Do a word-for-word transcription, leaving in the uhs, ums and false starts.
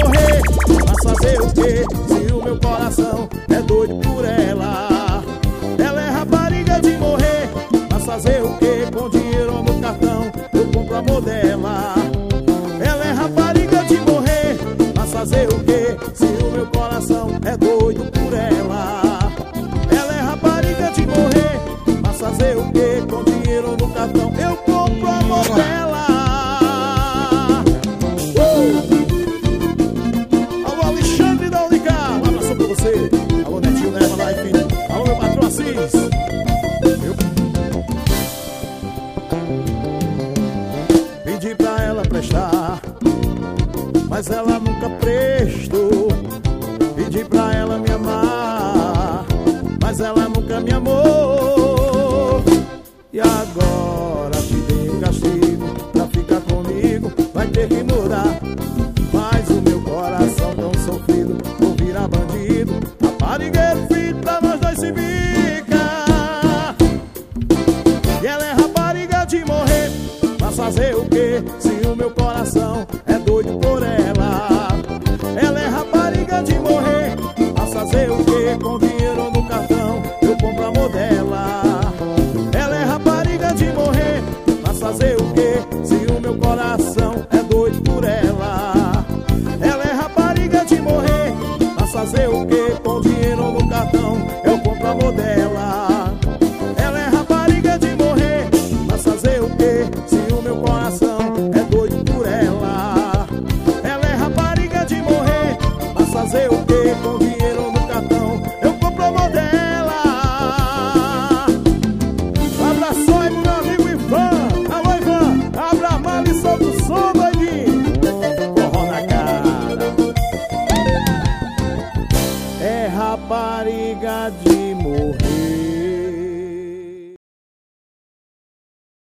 morrer. Mas fazer o quê se o meu coração é doido por ela? Ela é rapariga de morrer. Mas fazer o quê? Com dinheiro no cartão eu compro o amor dela. Ela é rapariga de morrer. Mas fazer o quê se o meu coração é doido por ela? Ela é rapariga de morrer. Mas fazer o quê? Com dinheiro no cartão eu compro o amor dela. uh! Alô, Alexandre da Unicar, um abraço pra você. Alô, Netinho Neva Life. Alô, meu patrão Assis. Eu pedi pra ela prestar, mas ela nunca prestou. Pedi pra ela me amar, mas ela nunca me amou. E agora te dei um castigo pra ficar comigo, vai ter que mudar. Mas o meu coração tão sofrido, vou virar bandido. Raparigueiro, filho, pra nós dois se fica. E ela é rapariga de morrer. Mas fazer o quê se o meu coração